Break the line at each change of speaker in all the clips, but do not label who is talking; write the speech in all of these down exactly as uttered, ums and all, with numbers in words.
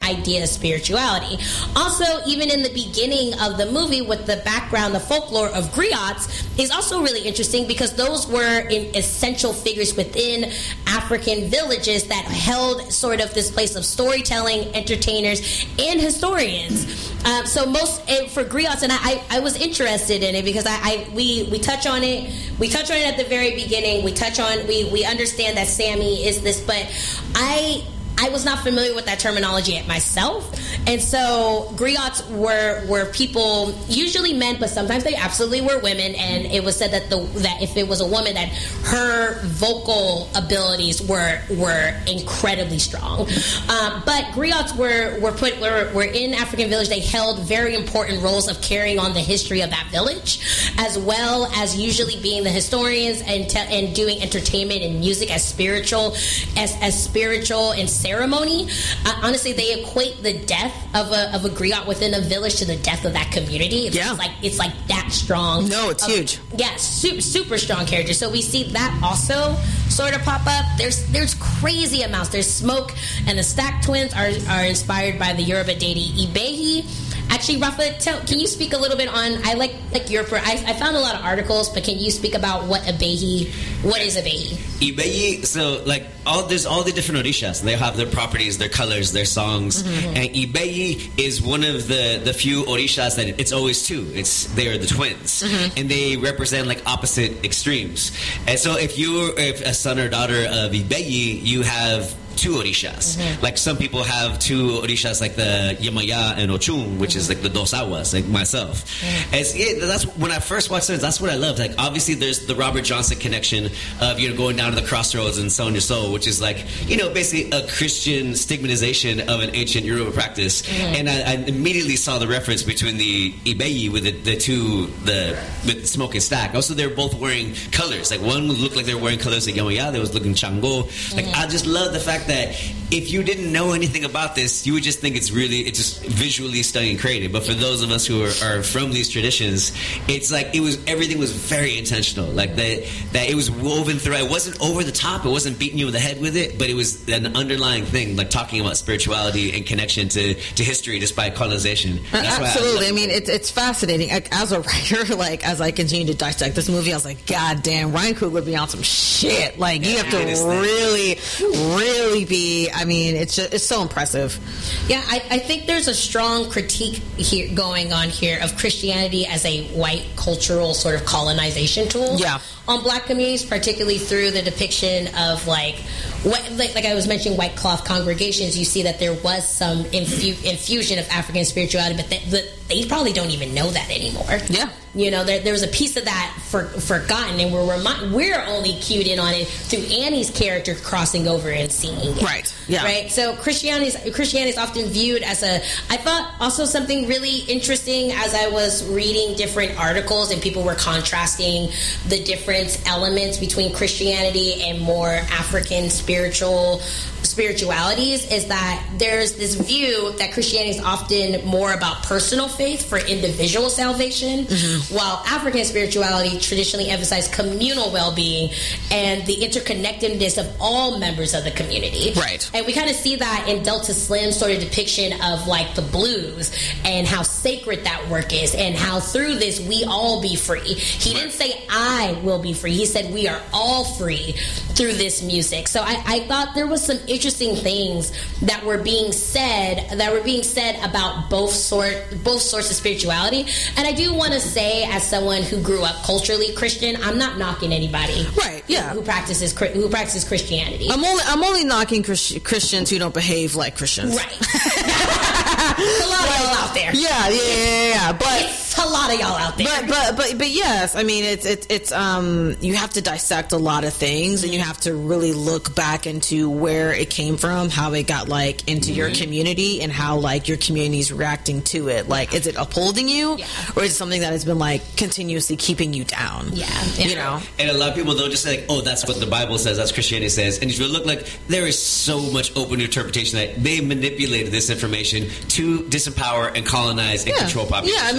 idea of spirituality. Also, even in the beginning of the movie with the background, the folklore of griots is also really interesting because those were in essential figures within African villages that held sort of this place of storytelling, entertainers, and historians. Um, so most for griots, and I, I was interested in it because I, I we we touch on it. We touch on it at the very beginning. We touch on we we understand that Sammy is this, but I. I was not familiar with that terminology myself, and so griots were were people, usually men, but sometimes they absolutely were women. And it was said that the that if it was a woman, that her vocal abilities were were incredibly strong. Um, but griots were were put were, were in African village. They held very important roles of carrying on the history of that village, as well as usually being the historians and te- and doing entertainment and music as spiritual as as spiritual and ceremony. Uh, honestly, they equate the death of a of a griot within a village to the death of that community. It's
yeah.
like it's like that strong.
No, it's
of,
huge.
Yeah, super, super strong character. So we see that also sort of pop up. There's there's crazy amounts. There's Smoke and the Stack twins are are inspired by the Yoruba deity Ibeyi. Actually, Rafa, tell, can you speak a little bit on? I like like your. I, I found a lot of articles, but can you speak about what Ibeyi? What is Ibeyi?
Ibeyi. So like all there's all the different orishas. They have their properties, their colors, their songs, mm-hmm. and Ibeyi is one of the the few orishas that it's always two. It's they are the twins, mm-hmm. and they represent like opposite extremes. And so if you're if a son or daughter of Ibeyi, you have two orishas. Mm-hmm. Like some people have two orishas, like the Yemaya and Ochun, which mm-hmm. is like the Dos Aguas, like myself. Mm-hmm. As, yeah, that's when I first watched it. That's what I loved. Like obviously, there's the Robert Johnson connection of you know going down to the crossroads and selling your soul, which is like you know basically a Christian stigmatization of an ancient Yoruba practice. Mm-hmm. And I, I immediately saw the reference between the Ibeyi with the, the two the with Smoke and Stack. Also, they're both wearing colors. Like one looked like they were wearing colors like Yemaya. They was looking Chango. Like mm-hmm. I just love the fact that if you didn't know anything about this, you would just think it's really, it's just visually stunning and creative. But for those of us who are, are from these traditions, it's like it was, everything was very intentional. Like that, that it was woven through. It wasn't over the top. It wasn't beating you in the head with it, but it was an underlying thing, like talking about spirituality and connection to, to history despite colonization. That's
Absolutely.
I,
I mean, it's it's fascinating. As a writer, like as I continue to dissect this movie, I was like, God damn, Ryan Coogler be on some shit. Like you have to really, really be. I mean, it's just, it's so impressive.
Yeah, I, I think there's a strong critique here going on here of Christianity as a white cultural sort of colonization tool.
Yeah.
On black communities, particularly through the depiction of like, what, like, like I was mentioning, white cloth congregations. You see that there was some infu- infusion of African spirituality, but they, but they probably don't even know that anymore.
Yeah,
you know, there, there was a piece of that for, forgotten, and we're remi- we're only cued in on it through Annie's character crossing over and seeing it.
Right. Yeah.
Right. So Christianity is Christianity is often viewed as a. I thought also something really interesting as I was reading different articles and people were contrasting the different elements between Christianity and more African spiritual spiritualities, is that there's this view that Christianity is often more about personal faith for individual salvation, mm-hmm. while African spirituality traditionally emphasized communal well-being and the interconnectedness of all members of the community.
Right.
And we kind of see that in Delta Slim's sort of depiction of like the blues and how sacred that work is and how through this we all be free. He didn't say I will be free. He said we are all free through this music. So I, I thought there was some interesting things that were being said that were being said about both sort both sorts of spirituality. And I do want to say, as someone who grew up culturally Christian, I'm not knocking anybody,
right? Yeah,
who, who practices who practices Christianity.
I'm only I'm only knocking Christ- Christians who don't behave like Christians,
right? A lot of y'all out there.
Yeah, yeah, yeah, yeah. But
it's a lot of y'all out there.
But but but but yes, I mean it's it's it's um you have to dissect a lot of things, and you have to really look back into where it came from, how it got like into mm-hmm. your community, and how like your community's reacting to it. Like, is it upholding you, yeah. or is it something that has been like continuously keeping you down?
Yeah, yeah.
You know.
And a lot of people they'll just say like, oh, that's what the Bible says, that's Christianity says, and if you look, like there is so much open interpretation that they manipulated this information to disempower and colonize and
yeah.
control populations.
Yeah, I mean, I mean,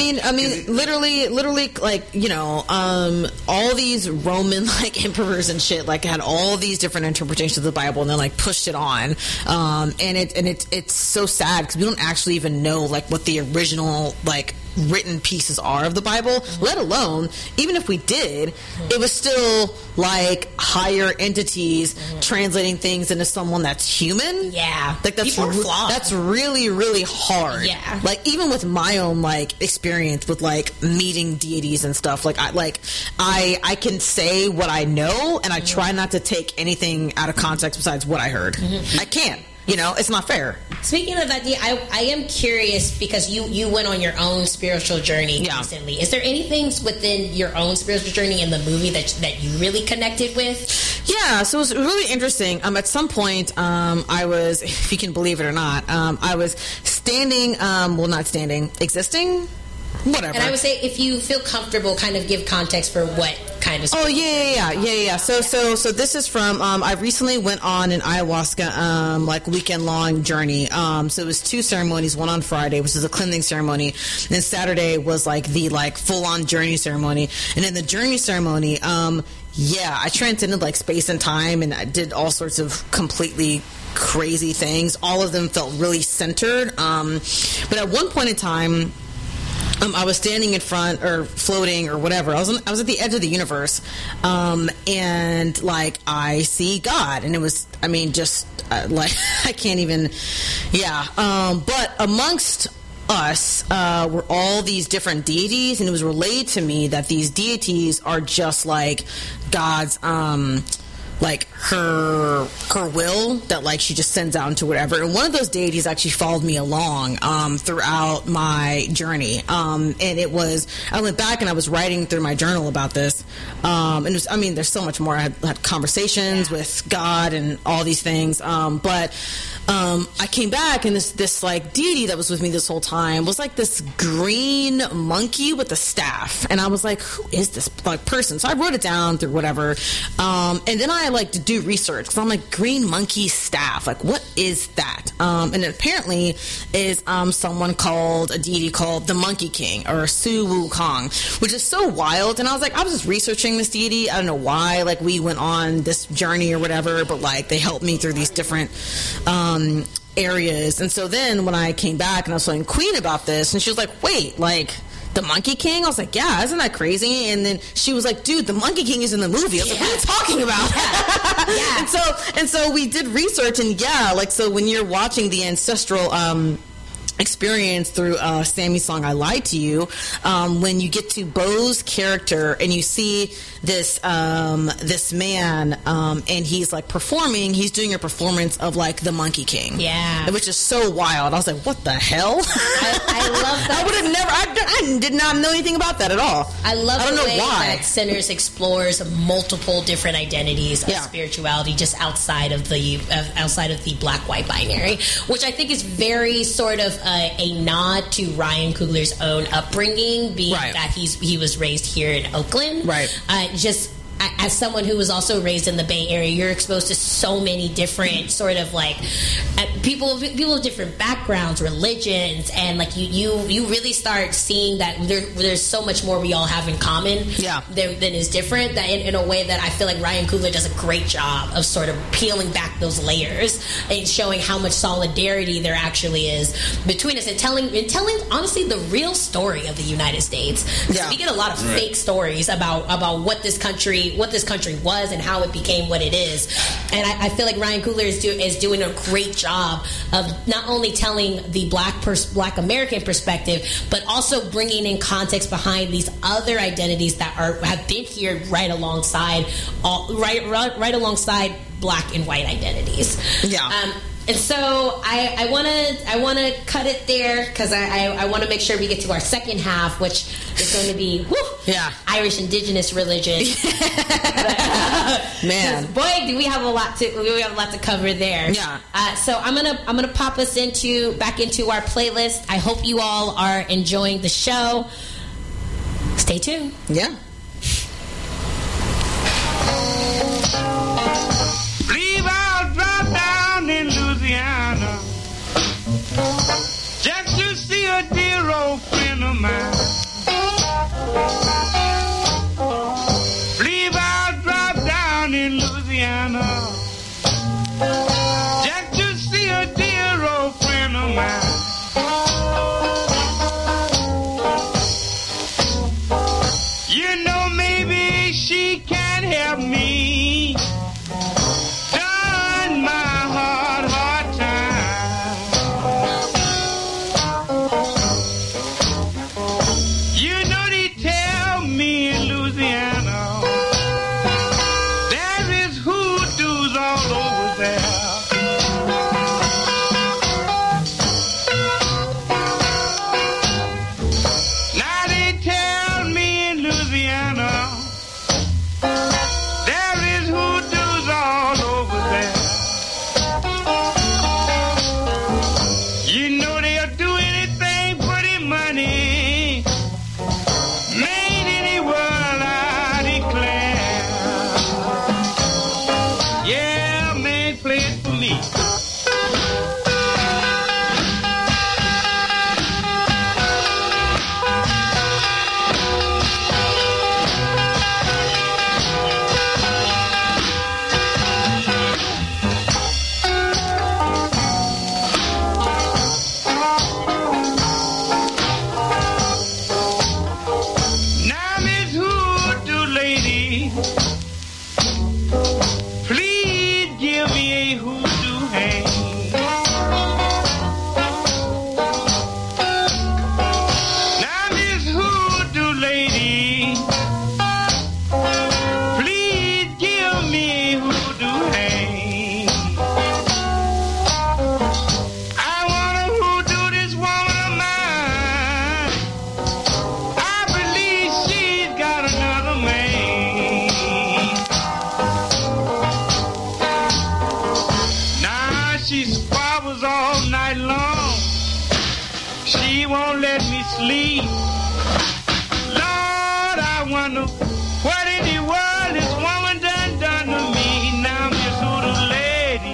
mean, literally, literally, like, you know, um, all these Roman, like, emperors and shit, like, had all these different interpretations of the Bible, and then, like, pushed it on. Um, and it and it it's so sad because we don't actually even know, like, what the original, like, written pieces are of the Bible, mm-hmm. let alone, even if we did, mm-hmm. it was still, like, higher entities mm-hmm. translating things into someone that's human.
Yeah.
Like, that's, re- that's really, really hard.
Yeah.
Like, even with my own, like, experience with, like, meeting deities and stuff, like, I, like, I, I can say what I know, and I mm-hmm. try not to take anything out of context besides what I heard. Mm-hmm. I can't. You know, it's not fair.
Speaking of that, I, I am curious because you, you went on your own spiritual journey yeah. recently. Is there anything within your own spiritual journey in the movie that that you really connected with?
Yeah, so it was really interesting. Um, at some point, um, I was, if you can believe it or not, um, I was standing, um, well, not standing, existing. Whatever.
And I would say, if you feel comfortable, kind of give context for what kind of.
Oh yeah, yeah, yeah, yeah, yeah. So, so, so this is from. Um, I recently went on an ayahuasca, um, like weekend long journey. Um, so it was two ceremonies. One on Friday, which is a cleansing ceremony, and then Saturday was like the like full on journey ceremony. And in the journey ceremony, um, yeah, I transcended like space and time, and I did all sorts of completely crazy things. All of them felt really centered. Um, but at one point in time. Um, I was standing in front, or floating, or whatever. I was on, I was at the edge of the universe, um, and like I see God, and it was, I mean, just uh, like I can't even, yeah. Um, but amongst us uh, were all these different deities, and it was relayed to me that these deities are just like God's. Um, like her her will that like she just sends out into whatever. And one of those deities actually followed me along um, throughout my journey. Um, and it was, I went back and I was writing through my journal about this. Um, and it was, I mean, there's so much more. I had, had conversations yeah. with God and all these things. Um, but um, I came back and this, this like deity that was with me this whole time was like this green monkey with a staff. And I was like, who is this like person? So I wrote it down through whatever. Um, and then I like to do research because I'm like, green monkey staff, like what is that? Um, and it apparently is um, someone called a deity called the Monkey King or Su Wukong, which is so wild. And I was like, I was just researching this deity. I don't know why, like we went on this journey or whatever, but like they helped me through these different um, areas. And so then when I came back and I was telling Queen about this, and she was like, wait, like the Monkey King? I was like, yeah, isn't that crazy? And then she was like, dude, the Monkey King is in the movie. I was yeah. like, what are you talking about? Yeah. yeah. And so and so we did research, and yeah, like so when you're watching the ancestral um experience through uh, Sammy's song "I Lied to You," um, when you get to Bo's character and you see this um, this man um, and he's like performing, he's doing a performance of like the Monkey King,
yeah,
which is so wild. I was like, what the hell?
I, I love that.
I would have never. I, I did not know anything about that at all.
I love. I don't
the
know
way why.
that Sinners explores multiple different identities of yeah. spirituality just outside of the uh, outside of the black-white binary, which I think is very sort of. Uh, a nod to Ryan Coogler's own upbringing, being
right.
that he's he was raised here in Oakland.
Right.
Uh, just as someone who was also raised in the Bay Area, you're exposed to so many different sort of like people people of different backgrounds, religions, and like you you, you really start seeing that there, there's so much more we all have in common
yeah.
than, than is different, that in, in a way that I feel like Ryan Coogler does a great job of sort of peeling back those layers and showing how much solidarity there actually is between us, and telling and telling honestly the real story of the United States.
Yeah.
We get a lot of right. fake stories about about what this country what this country was and how it became what it is, and I, I feel like Ryan Coogler is, do, is doing a great job of not only telling the black pers- black American perspective, but also bringing in context behind these other identities that are have been here right alongside all right right, right alongside black and white identities.
Yeah.
Um, And so I want to I want to cut it there because I, I, I want to make sure we get to our second half, which is going to be whew,
yeah.
Irish Indigenous religion.
Man,
boy, do we have a lot to we have a lot to cover there.
Yeah.
Uh, so I'm gonna I'm gonna pop us into back into our playlist. I hope you all are enjoying the show. Stay tuned.
Yeah.
Leave out, drop down in Louisiana, just to see a dear old friend of mine. Believe I'll drop down in Louisiana just to see a dear old friend of mine. You know, maybe she can help me during my hard, hard time. You know, they tell me in Louisiana there is hoodoos all over there. Now they tell me in Louisiana there is hoodoos all over there. You know they'll do anything for the money. Made any world, I declare. Yeah, man, play it for me. Now, Miss Hoodoo Lady, please give me a hoodoo hand. Now, Miss Hoodoo Lady, please give me a hoodoo hand. I wanna hoodoo this woman of mine. I believe she's got another man. Now she squabbles all night long. She won't let me sleep. Lord, I wonder what in the world this woman done done to me. Now, Miss Hoodoo Lady,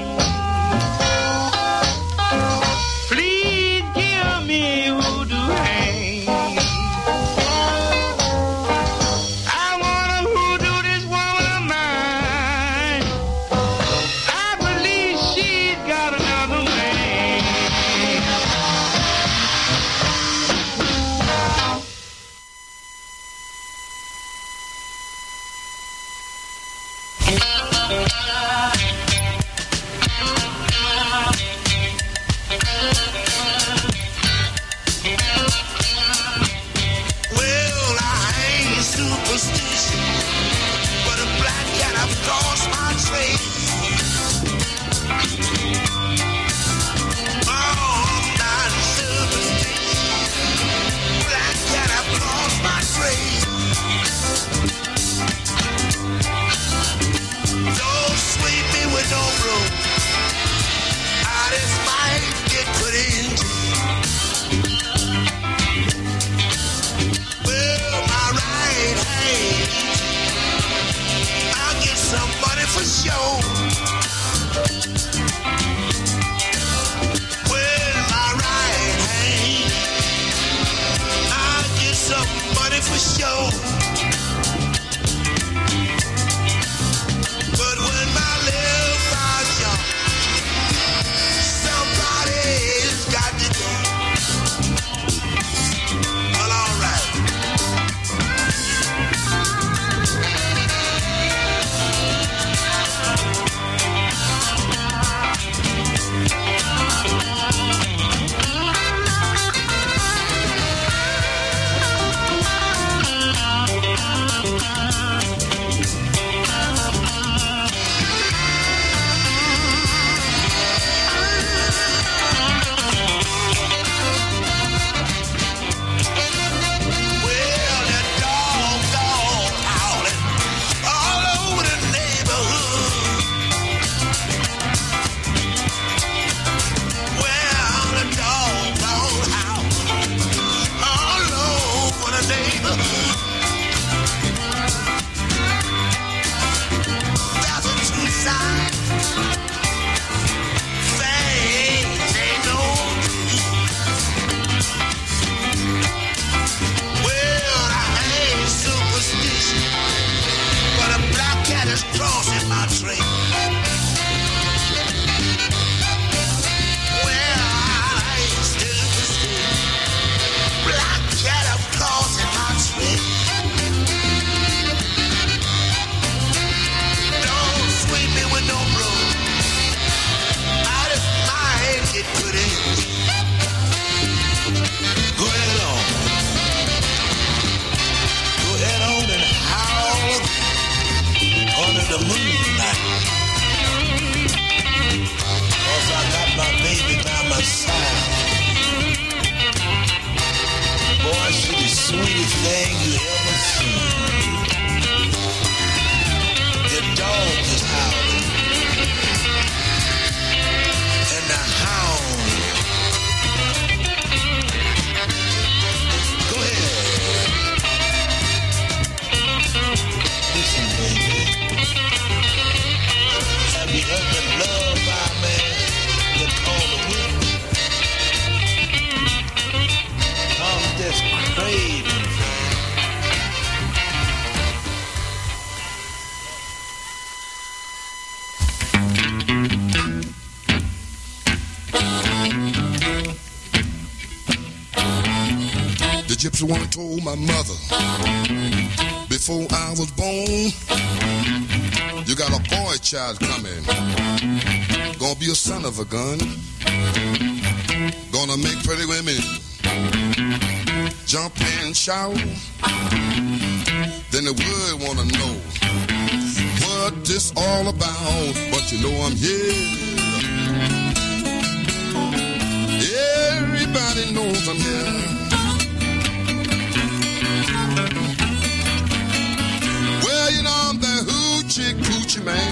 please give me a hoodoo hand. I wanna hoodoo this woman of mine. I believe she's got another man.
Gypsy woman told my mother before I was born, you got a boy child coming, gonna be a son of a gun, gonna make pretty women jump and shout. Then the world wanna know what this all about, but you know I'm here. Everybody knows I'm here. Well, you know I'm the hoochie coochie man.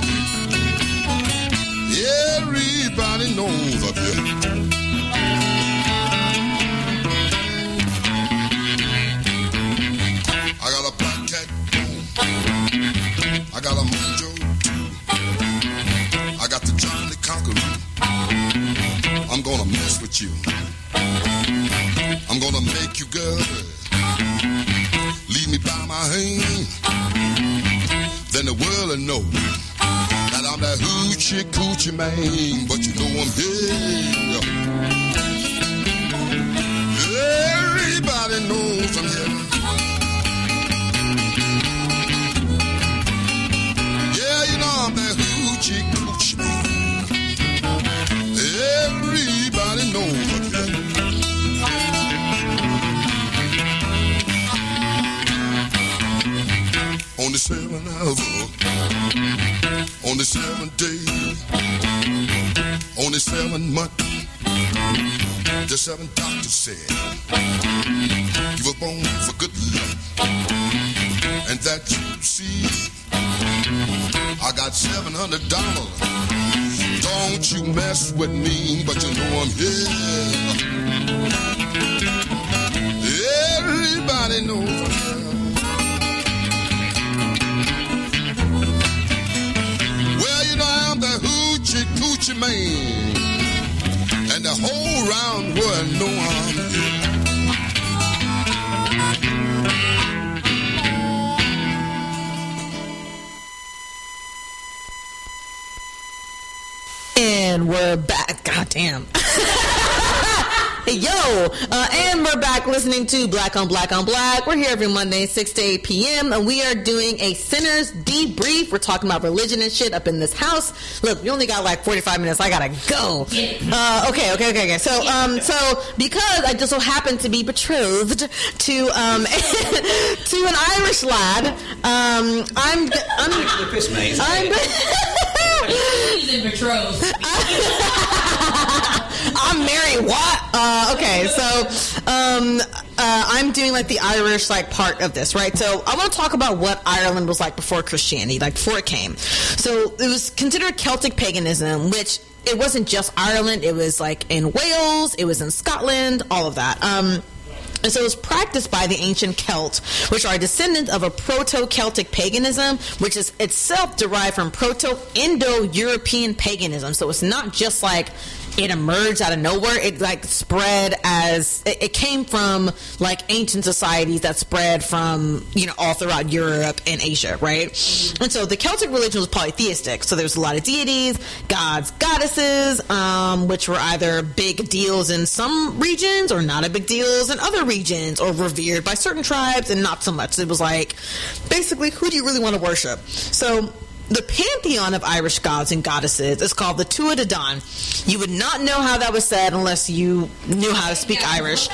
Everybody knows I'm here. I got a black cat, I got a mojo too. I got the Johnny Conqueror. I'm gonna mess with you. I'm gonna make you girl leave me by my hand. Then the world will know that I'm that hoochie coochie man. But you know I'm here. Everybody knows I'm here. Yeah, you know I'm that hoochie coochie man. Everybody knows I'm here. On the seventh hour, on the seventh day, on the seventh month, the seventh doctor said you were born for good luck, and that you see, I got seven hundred dollars. Don't you mess with me, but you know I'm here. Everybody knows I'm here. Coochie man, and the whole round world know I'm here.
And we're back. God damn. Yo, uh, and we're back listening to Black on Black on Black. We're here every Monday, six to eight p.m., and we are doing a Sinners Debrief. We're talking about religion and shit up in this house. Look, we only got like forty-five minutes. I gotta go. Uh, okay, okay, okay, okay. So, um, so because I just so happened to be betrothed to um to an Irish lad, um, I'm I'm I'm.
He's in betrothed.
I'm married. What? Uh, okay, so um, uh, I'm doing like the Irish like part of this, right? So I want to talk about what Ireland was like before Christianity, like before it came. So it was considered Celtic paganism, which it wasn't just Ireland. It was like in Wales, it was in Scotland, all of that. Um, And so it was practiced by the ancient Celts, which are descendants of a Proto-Celtic paganism, which is itself derived from Proto-Indo-European paganism. So it's not just like it emerged out of nowhere. It like spread as it, it came from like ancient societies that spread from, you know, all throughout Europe and Asia, right? And so the Celtic religion was polytheistic. So there was a lot of deities, gods, goddesses, um, which were either big deals in some regions or not a big deals in other regions, or revered by certain tribes and not so much. It was like basically, who do you really want to worship? So the pantheon of Irish gods and goddesses is called the Tuatha De Danann. You would not know how that was said unless you knew how to speak
yeah,
Irish.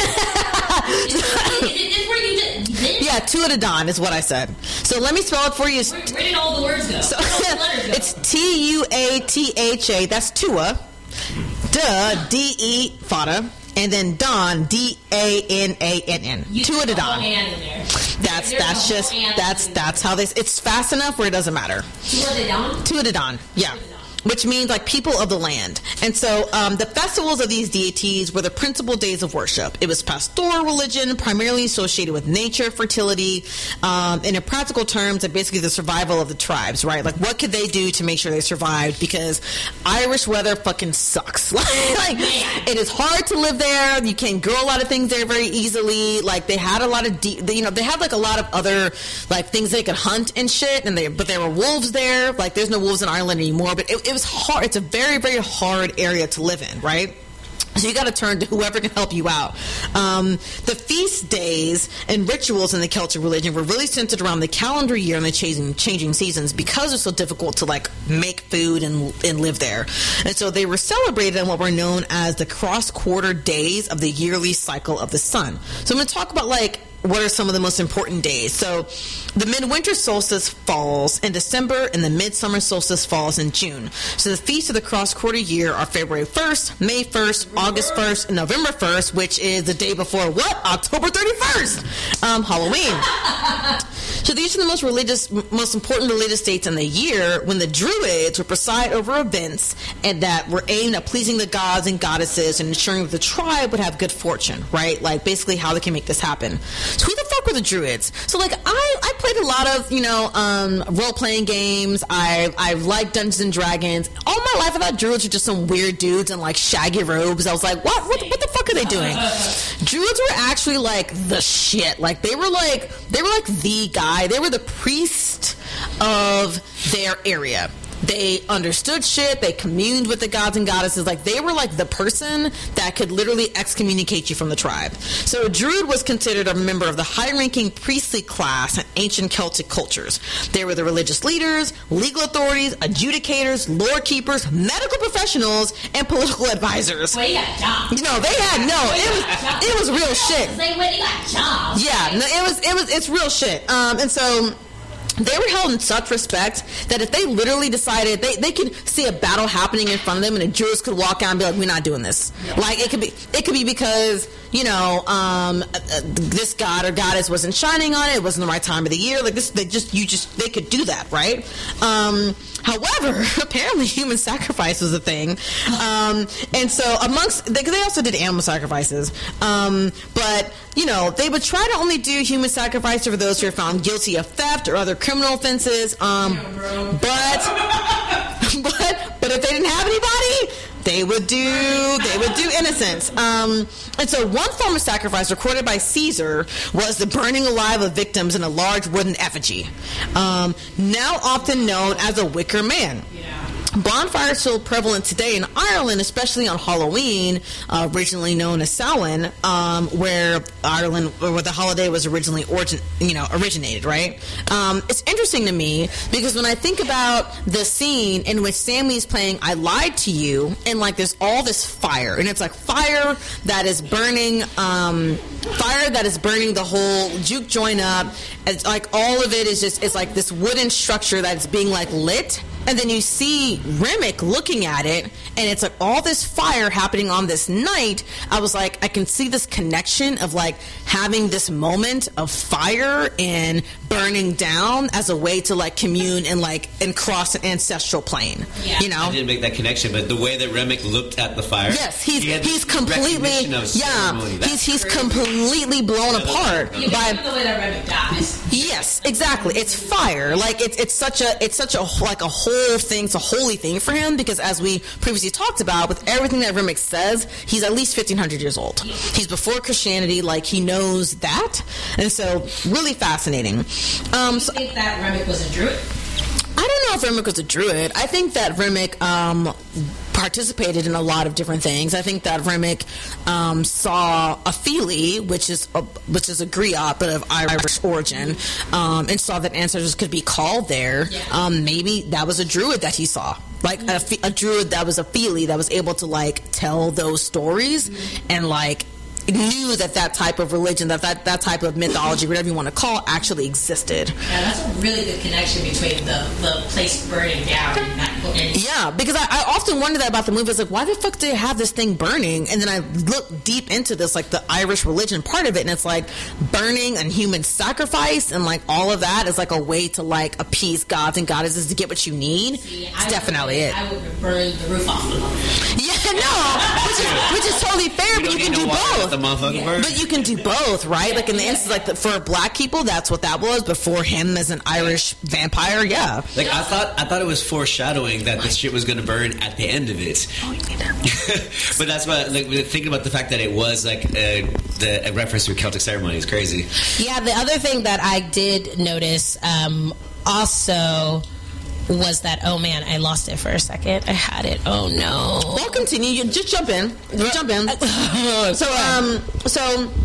Yeah,
Tuatha De Danann is what I said. So let me spell it for you.
Where, where did all the words go?
So,
go?
It's T U A T H A. That's Tua. Duh, D E, Fada. And then Don, D A N A N N. Tuatha De Danann. That's
There's
that's just that's that's how they. It's fast enough where it doesn't matter.
Tuatha De Danann.
Tuatha De Danann, yeah. Which means like people of the land. And so um, the festivals of these deities were the principal days of worship. It was pastoral religion, primarily associated with nature, fertility, um, and in practical terms, like basically the survival of the tribes, right? Like what could they do to make sure they survived? Because Irish weather fucking sucks. Like it is hard to live there. You can't grow a lot of things there very easily. Like they had a lot of, de- you know, they had like a lot of other like things they could hunt and shit. And they, but there were wolves there. Like there's no wolves in Ireland anymore. But it, it was hard. It's a very, very hard area to live in, right? So you got to turn to whoever can help you out. Um, the feast days and rituals in the Celtic religion were really centered around the calendar year and the changing, changing seasons because it's so difficult to like make food and, and live there. And so they were celebrated in what were known as the cross-quarter days of the yearly cycle of the sun. So I'm going to talk about like what are some of the most important days. So the midwinter solstice falls in December and the midsummer solstice falls in June. So the feasts of the cross-quarter year are February first, May first, August first, and November first, which is the day before what? October thirty-first, um, Halloween. So these are the most religious, most important religious dates in the year when the Druids would preside over events and that were aimed at pleasing the gods and goddesses and ensuring that the tribe would have good fortune, right? Like basically how they can make this happen. So who the fuck were the Druids? So like I, I played a lot of, you know, um, role-playing games. I I liked Dungeons and Dragons. All my life I thought Druids were just some weird dudes in like shaggy robes. I was like, what? What, what the fuck are they doing? Druids were actually like the shit. Like they were like, they were like the guy. They were the priest of their area. They understood shit. They communed with the gods and goddesses. Like they were like the person that could literally excommunicate you from the tribe. So a Druid was considered a member of the high-ranking priestly class in ancient Celtic cultures. They were the religious leaders, legal authorities, adjudicators, lore keepers, medical professionals, and political advisors.
Well, you got jobs.
You know, they had no. It was it was real shit.
Say, well, you got jobs.
Yeah, no, it was it was it's real shit. Um, and so. They were held in such respect that if they literally decided they, they could see a battle happening in front of them and the Druids could walk out and be like, we're not doing this. Yeah. Like it could be it could be because, you know, um, uh, this god or goddess wasn't shining on it, it wasn't the right time of the year. Like this they just you just they could do that, right? Um, however, apparently human sacrifice was a thing. Um, and so amongst they, they also did animal sacrifices. Um, but you know, they would try to only do human sacrifice for those who are found guilty of theft or other criminal offenses. Um, but, but, but if they didn't have anybody, they would do, they would do innocents. Um, and so one form of sacrifice recorded by Caesar was the burning alive of victims in a large wooden effigy, um, now often known as a wicker man. Bonfires are still prevalent today in Ireland, especially on Halloween, uh, originally known as Samhain, um, where Ireland, or where the holiday was originally origin, you know, originated. Right? Um, it's interesting to me because when I think about the scene in which Sammy's playing "I Lied to You," and like there's all this fire, and it's like fire that is burning, um, fire that is burning the whole juke joint up. It's like all of it is just it's like this wooden structure that's being like lit. And then you see Remick looking at it, and it's like all this fire happening on this night. I was like, I can see this connection of like having this moment of fire and burning down as a way to like commune and like and cross an ancestral plane. Yeah. You know,
I didn't make that connection, but the way that Remick looked at the fire,
yes, he's
he
he's completely yeah, he's he's crazy. completely blown yeah, apart
you
by
the way that Remick dies.
Yes, exactly. It's fire. Like it's it's such a it's such a like a whole thing. It's a holy thing for him because, as we previously talked about, with everything that Remick says, he's at least fifteen hundred years old. He's before Christianity. Like he knows that, and so really fascinating. Um,
so, you think that Remick was a druid?
I don't know if Remick was a druid. I think that Remick um, participated in a lot of different things. I think that Remick um, saw a Fili, which is a, which is a griot, but of Irish origin, um, and saw that ancestors could be called there. Yeah. Um, maybe that was a druid that he saw. Like mm-hmm. a, a druid that was a Fili that was able to like tell those stories mm-hmm. and like knew that that type of religion, that, that that type of mythology, whatever you want to call it, actually existed.
Yeah, that's a really good connection between the, the place burning down and that. And
yeah, because I, I often wonder that about the movie. It's like, why the fuck do they have this thing burning? And then I look deep into this, like the Irish religion part of it, and it's like burning and human sacrifice and like all of that is like a way to like appease gods and goddesses to get what you need. See, it's definitely
would,
it.
I would burn the roof off the motherfucker.
Yeah, no, which is, which is totally fair, but you can do both.
Yeah.
But you can do both, right? Yeah, like in the yeah, instance, like the, for black people, that's what that was. But for him as an Irish vampire, yeah.
Like I thought, I thought it was foreshadowing that this shit was going to burn at the end of it.
Oh, you need that.
But that's what, like, thinking about the fact that it was like uh, the a reference to a Celtic ceremony is crazy.
Yeah. The other thing that I did notice, um, also. was that, oh man, I lost it for a second. I had it. Oh no.
Well, continue. You just jump in. Jump in. So, um, so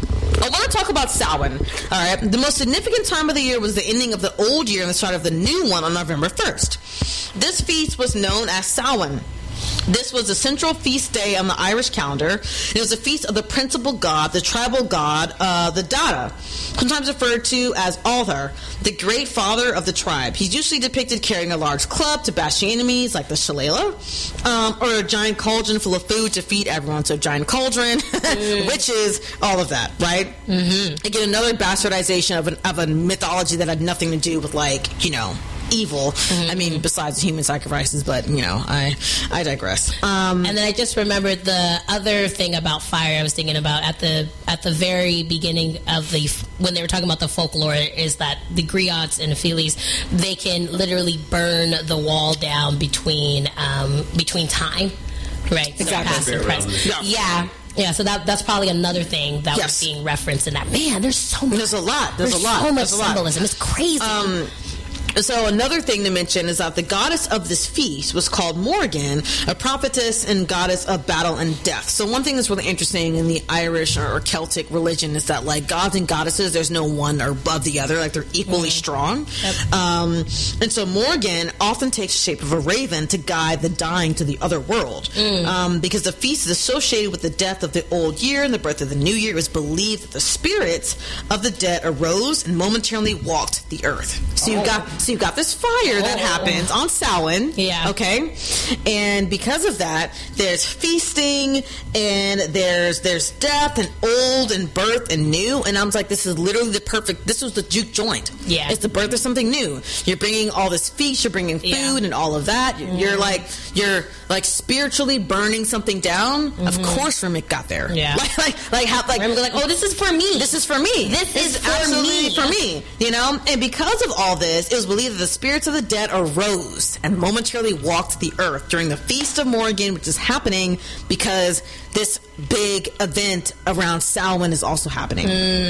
I want to talk about Samhain. All right. The most significant time of the year was the ending of the old year and the start of the new one on November first. This feast was known as Samhain. This was a central feast day on the Irish calendar. It was a feast of the principal god, the tribal god, uh, the Dada, sometimes referred to as Althair, the great father of the tribe. He's usually depicted carrying a large club to bash the enemies, like the shillelagh, um, or a giant cauldron full of food to feed everyone. So giant cauldron, mm. witches, all of that, right? Mm-hmm. Again, another bastardization of, an, of a mythology that had nothing to do with, like, you know, evil. Mm-hmm. I mean, besides human sacrifices, but, you know, I I digress. Um,
and then I just remembered the other thing about fire I was thinking about at the at the very beginning of the, when they were talking about the folklore, is that the griots and the Feelies, they can literally burn the wall down between um, between time, right? So
exactly.
past and present. Yeah. yeah. Yeah, so that that's probably another thing that
yes.
was being referenced in that. Man, there's so much.
There's a lot. There's,
there's
a lot.
so much
there's a lot.
symbolism. It's crazy.
Um, So another thing to mention is that the goddess of this feast was called Morrigan, a prophetess and goddess of battle and death. So one thing that's really interesting in the Irish or, or Celtic religion is that, like, gods and goddesses, there's no one or above the other. Like, they're equally mm. strong. Yep. Um, and so Morrigan often takes the shape of a raven to guide the dying to the other world. Mm. Um, because the feast is associated with the death of the old year and the birth of the new year. It was believed that the spirits of the dead arose and momentarily walked the earth. So oh. you got... So you've got this fire that happens on Samhain.
Yeah.
Okay. And because of that, there's feasting and there's there's death and old and birth and new. And I was like, this is literally the perfect. This was the juke joint.
Yeah.
It's the birth of something new. You're bringing all this feast. You're bringing food yeah. and all of that. You're, mm. you're like you're like spiritually burning something down. Mm-hmm. Of course, Remick got there.
Yeah.
Like like like, how, like,
like oh, this is for me.
This is for me.
This
is
for
absolutely
me.
for me. You know. And because of all this, it was believed that the spirits of the dead arose and momentarily walked the earth during the Feast of Morrigan, which is happening because this big event around Samhain is also happening.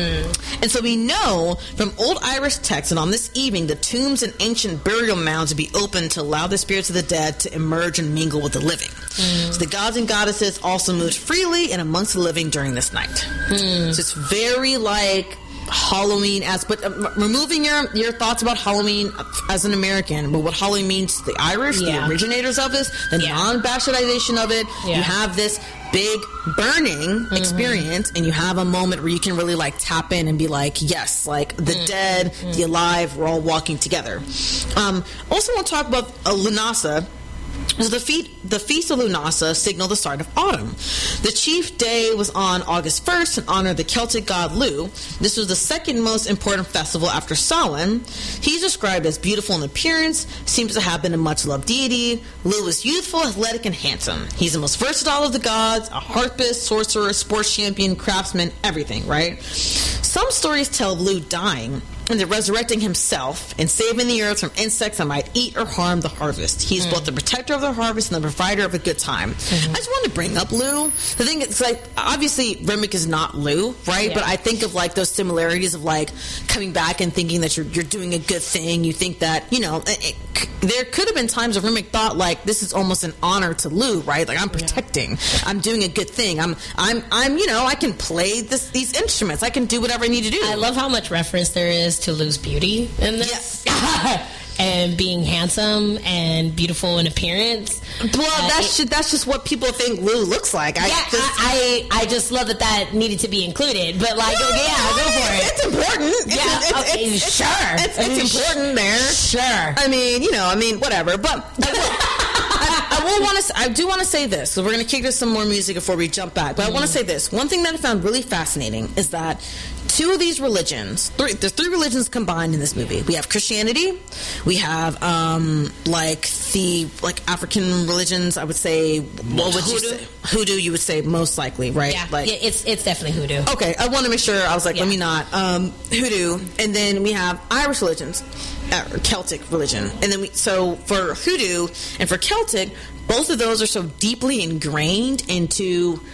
Mm. And so we know from old Irish texts, and on this evening, the tombs and ancient burial mounds would be opened to allow the spirits of the dead to emerge and mingle with the living. Mm. So the gods and goddesses also moved freely and amongst the living during this night. Mm. So it's very like Halloween as, but uh, removing your your thoughts about Halloween as an American, but what Halloween means to the Irish, yeah. the originators of this, the yeah. non-bastardization of it, yeah. you have this big burning mm-hmm. experience, and you have a moment where you can really like tap in and be like, yes, like the mm-hmm. dead, mm-hmm. the alive, we're all walking together. Um, also want to talk about uh, Lunasa. So the, fe- the Feast of Lunasa signaled the start of autumn. The chief day was on August first in honor of the Celtic god Lu. This was the second most important festival after Samhain. He's described as beautiful in appearance, seems to have been a much-loved deity. Lu is youthful, athletic, and handsome. He's the most versatile of the gods, a harpist, sorcerer, sports champion, craftsman, everything, right? Some stories tell of Lu dying and then resurrecting himself and saving the earth from insects that might eat or harm the harvest. He's mm. both the protector of the harvest and the provider of a good time. Mm-hmm. I just wanted to bring up Lu. The thing is, like, obviously Remick is not Lu, right? Yeah. But I think of like those similarities of like coming back and thinking that you're you're doing a good thing. You think that, you know, it, it, there could have been times where Remick thought like this is almost an honor to Lu, right? Like I'm protecting, yeah. I'm doing a good thing. I'm I'm I'm you know I can play this these instruments. I can do whatever I need to do.
I love how much reference there is to Lu's beauty in this. Yes. And being handsome and beautiful in appearance.
Well, uh, that's it, that's just what people think Lu looks like. I
yeah,
just,
I, I I just love that that needed to be included. But like, no, yeah, go for it.
It's important.
Yeah,
it's, it's,
okay,
it's,
sure.
It's, it's, it's important there.
Sure.
I mean, you know, I mean, whatever. But I will, I, I will want to. I do want to say this. So we're going to kick to some more music before we jump back. But mm. I want to say this. One thing that I found really fascinating is that two of these religions, three, there's three religions combined in this movie. We have Christianity, we have um, like the like African religions. I would say, what would
hoodoo?
you say? Hoodoo, you would say most likely, right?
Yeah,
like,
yeah it's it's definitely hoodoo.
Okay, I want to make sure. I was like, yeah. let me not um, hoodoo, and then we have Irish religions, uh, Celtic religion, and then we so for hoodoo and for Celtic, both of those are so deeply ingrained into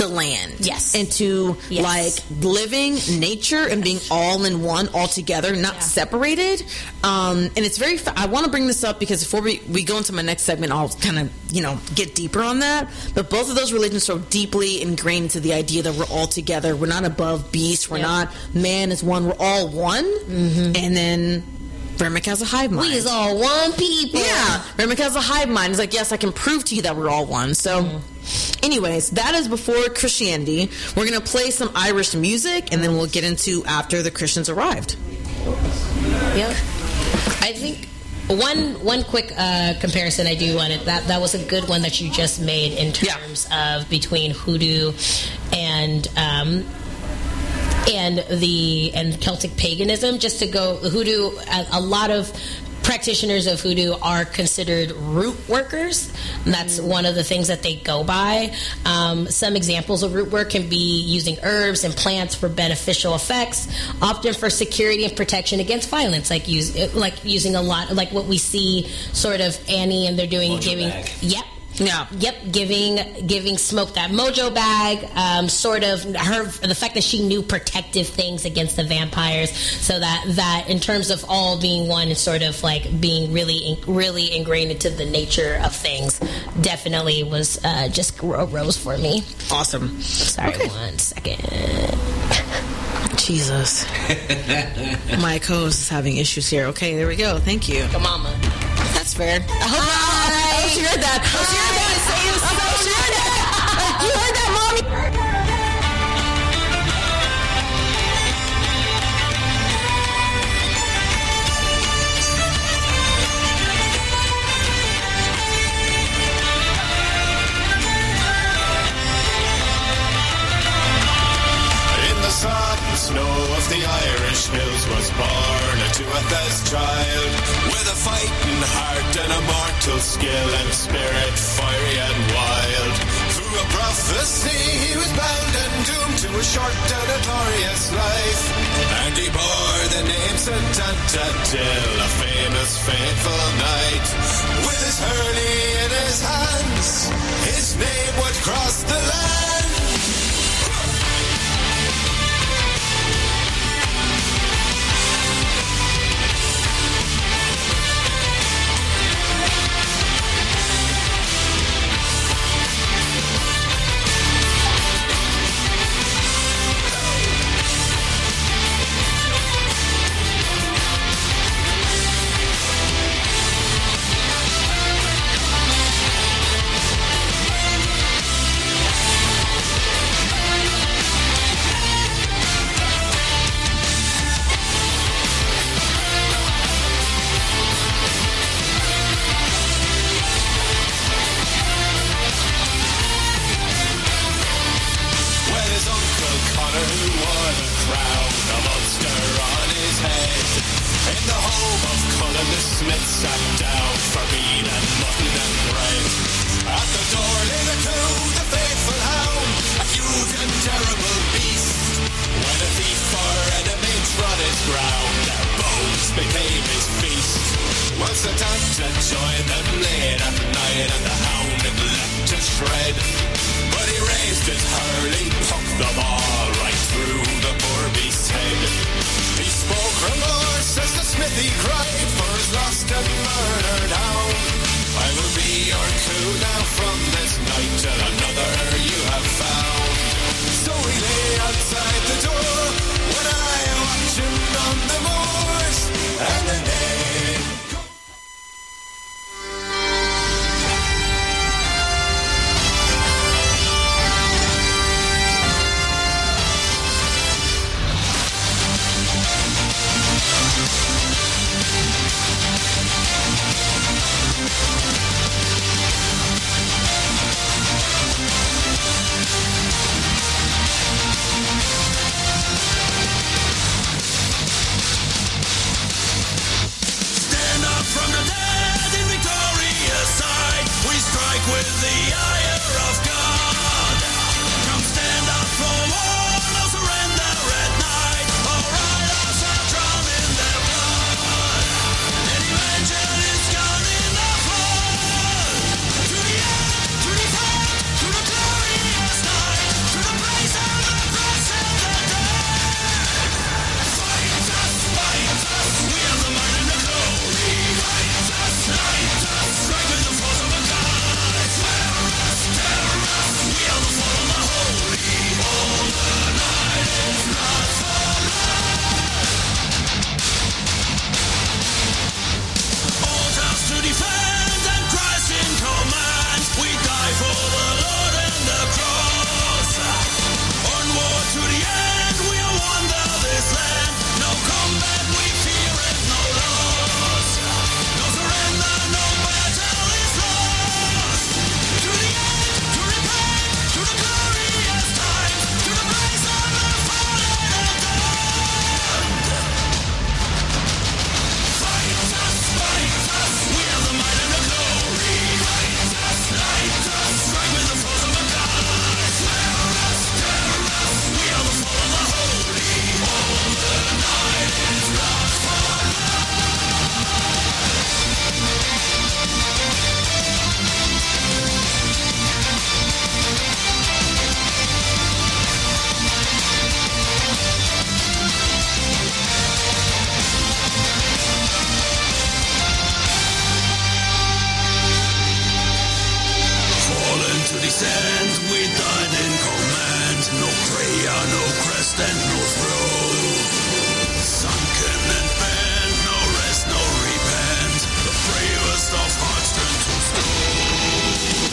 the land.
Yes.
Into
Yes.
like living nature and being all in one, all together, not
Yeah.
separated. Um, and it's very, fa- I want to bring this up because before we, we go into my next segment, I'll kind of, you know, get deeper on that. But both of those religions are so deeply ingrained into the idea that we're all together. We're not above beast. We're
Yeah.
not man is one. We're all one. Mm-hmm. And then Remick has a hive mind.
We is all one people.
Yeah, Remick has a hive mind. It's like, yes, I can prove to you that we're all one. So, anyways, that is before Christianity. We're going to play some Irish music, and then we'll get into after the Christians arrived.
Yep. I think one one quick uh, comparison I do want to, that that was a good one that you just made in
Yeah.
terms of between hoodoo and um, and the and Celtic paganism. Just to go hoodoo, a, a lot of practitioners of hoodoo are considered root workers. And that's one of the things that they go by. Um, some examples of root work can be using herbs and plants for beneficial effects, often for security and protection against violence, like use like using a lot like what we see sort of Annie and they're doing
Mojo
giving
bag.
yep.
Yeah.
Yep, giving giving Smoke that mojo bag. Um, sort of her the fact that she knew protective things against the vampires, so that that in terms of all being one and sort of like being really really ingrained into the nature of things, definitely was uh, just a rose for me.
Awesome.
Sorry,
Okay.
one second.
Jesus. My co-host is having issues here. Okay, there we go. Thank you.
Come on, mama.
That's fair. I hope, I hope you heard that. I hope you heard that. I hope you heard that. You heard that, mommy?
In the sodden snow of the Irish hills was born a Tuatha's child, with a fighting heart and a mortal skill and spirit fiery and wild. Through a prophecy he was bound and doomed to a short and a glorious life, and he bore the name Saint Antadil, a famous faithful knight. With his hurley in his hands, his name would cross the land. When his uncle Connor wore the crown, a monster on his head, in the home of Cullen the smith sat down for meat and mutton and bread. At the door lay the coup, the faithful hound, a huge and terrible beast. When a thief or enemy trod his ground, their bones became his feast. Once the Tanta joined them late at night, and the hound had left to shred. But he raised his hurley, poked the ball right through the poor beast's head. He spoke remorse as the smithy cried for his lost and murdered hound. I will be your coup now from this night till another you have found. So he lay outside the door when I watched him on the moors, and the name. west and north road. Sunken and bent, no rest, no repent. The bravest of hearts turn to stone.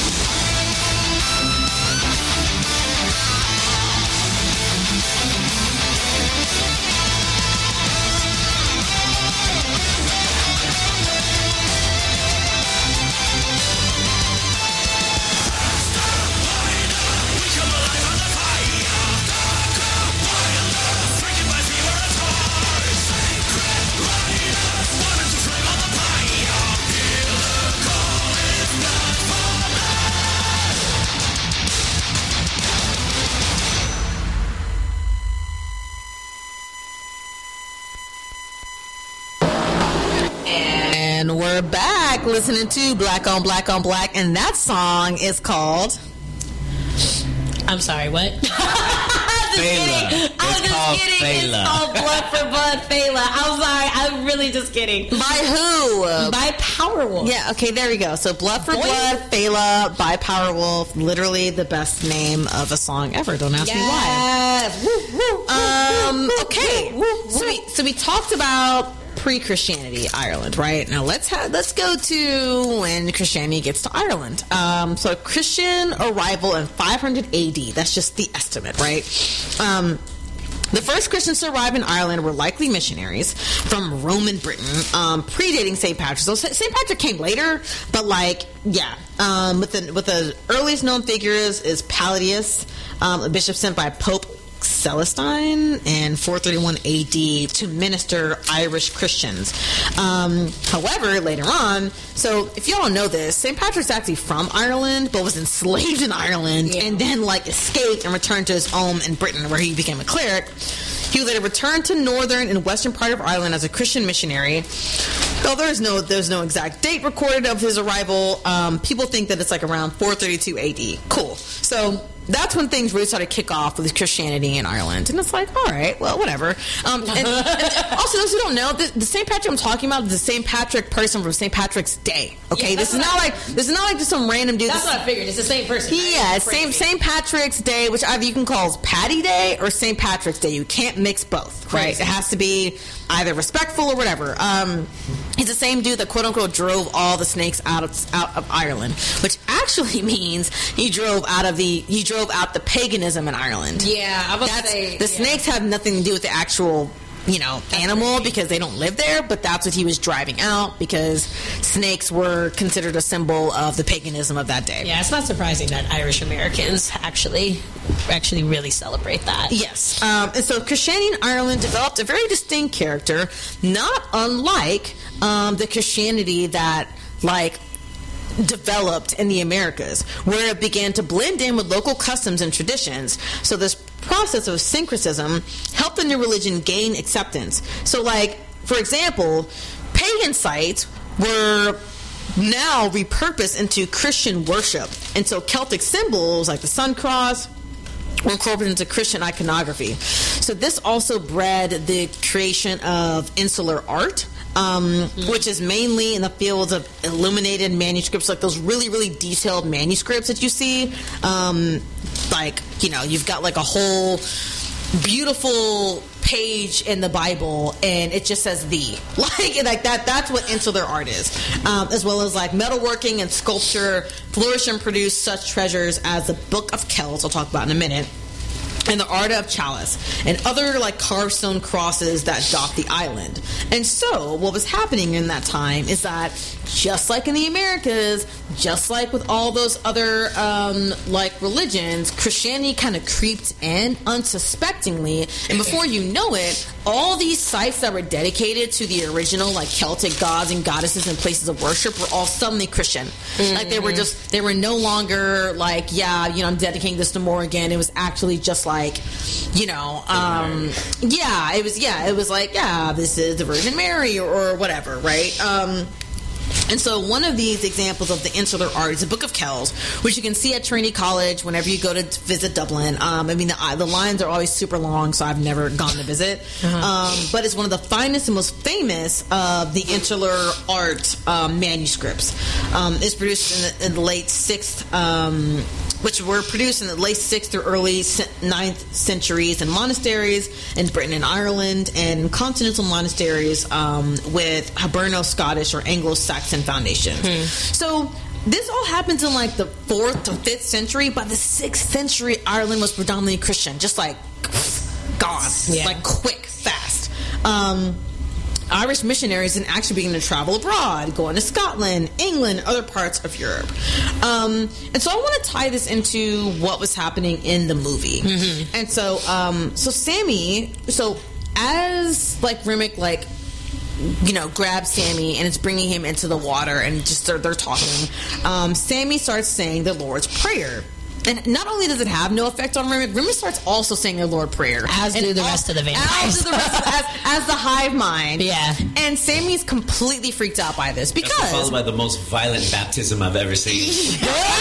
And we're back listening to Black on Black on Black, and that song is called...
I'm sorry, what?
Fela.
I was
It's
just
called
kidding.
Fela.
It's called Blood for Blood, Fela. I'm sorry. I'm really just kidding.
By who?
By Powerwolf.
Yeah, okay, there we go. So Blood for
Boy.
Blood, Fela by Powerwolf. Literally the best name of a song ever. Don't ask
Yes.
me why. Um, okay. So we, so we talked about pre-Christianity Ireland, right? Now let's have let's go to when Christianity gets to Ireland. Um, so Christian arrival in five hundred A D. That's just the estimate, right? Um, the first Christians to arrive in Ireland were likely missionaries from Roman Britain, um, predating Saint Patrick. So Saint Patrick came later, but like, yeah. Um, with the with the earliest known figures is Palladius, um, a bishop sent by Pope Celestine in four thirty-one A D to minister Irish Christians. Um, however, later on, so if y'all don't know this, Saint Patrick's actually from Ireland, but was enslaved in Ireland,
Yeah.
and then like escaped and returned to his home in Britain, where he became a cleric. He later returned to northern and western part of Ireland as a Christian missionary. Though there's no there's no exact date recorded of his arrival, um, people think that it's like around four thirty-two A D. Cool. So that's when things really started to kick off with Christianity in Ireland. And it's like, all right, well, whatever. Um, and, and also, those who don't know, the, the Saint Patrick I'm talking about is the Saint Patrick person from Saint Patrick's Day. Okay,
Yeah,
this is
that's
not
what I-
like this is not like just some random dude.
That's
This-
what I figured. It's the same person. right?
yeah,
It's
same
crazy.
Saint Patrick's Day, which either you can call as Patty Day or Saint Patrick's Day. You can't mix both, right?
Crazy.
It has to be either respectful or whatever. Um, he's the same dude that quote unquote drove all the snakes out of out of Ireland, which actually means he drove out of the he drove out the paganism in Ireland.
Yeah, I was
That's,
say
the
yeah.
snakes have nothing to do with the actual, you know, animal because they don't live there, but that's what he was driving out because snakes were considered a symbol of the paganism of that day.
Yeah, it's not surprising that Irish Americans actually actually really celebrate that.
Yes. Um, and so Christianity in Ireland developed a very distinct character, not unlike um, the Christianity that, like, developed in the Americas, where it began to blend in with local customs and traditions. So this process of syncretism helped the new religion gain acceptance. So, like, for example, pagan sites were now repurposed into Christian worship. And so Celtic symbols like the sun cross were incorporated into Christian iconography. So this also bred the creation of insular art, um, which is mainly in the fields of illuminated manuscripts, like those really, really detailed manuscripts that you see. Um, like, you know, you've got like a whole beautiful page in the Bible and it just says "the" like like that that's what insular art is, um, as well as like metalworking and sculpture flourish and produce such treasures as the Book of Kells I'll talk about in a minute, and the Art of Chalice, and other like carved stone crosses that dot the island. And so what was happening in that time is that just like in the Americas, just like with all those other um, like religions, Christianity kind of creeped in unsuspectingly, and before you know it, all these sites that were dedicated to the original like Celtic gods and goddesses and places of worship were all suddenly Christian. Mm-hmm. Like they were just they were no longer like, yeah, you know, I'm dedicating this to Morrigan. It was actually just like, you know, um, yeah, it was yeah, it was like, yeah, this is the Virgin Mary or, or whatever, right? Um, And so one of these examples of the insular art is the Book of Kells, which you can see at Trinity College whenever you go to visit Dublin. Um, I mean, the, the lines are always super long, so I've never gone to visit. Uh-huh. Um, but it's one of the finest and most famous of the insular art um, manuscripts. Um, it's produced in the, in the late sixth, um, which were produced in the late sixth through early ninth centuries in monasteries in Britain and Ireland, and continental monasteries um, with Hiberno-Scottish or Anglo-Saxon foundation. Hmm. So this all happens in like the fourth to fifth century. By the sixth century, Ireland was predominantly Christian, just like gone, yeah. like quick, fast. Um, Irish missionaries didn't actually begin to travel abroad, going to Scotland, England, other parts of Europe. Um, and so I want to tie this into what was happening in the movie. Mm-hmm. And so, um, so Sammy, so as like Remick, like, you know, grabs Sammy and it's bringing him into the water and just they're, they're talking, um, Sammy starts saying the Lord's Prayer. And not only does it have no effect on Remick, Remick starts also saying the Lord Prayer.
As
and
do the
all,
rest of the vampires.
As, do the rest of, as, as the hive mind.
Yeah.
And Sammy's completely freaked out by this because...
That's followed by the most violent baptism I've ever seen.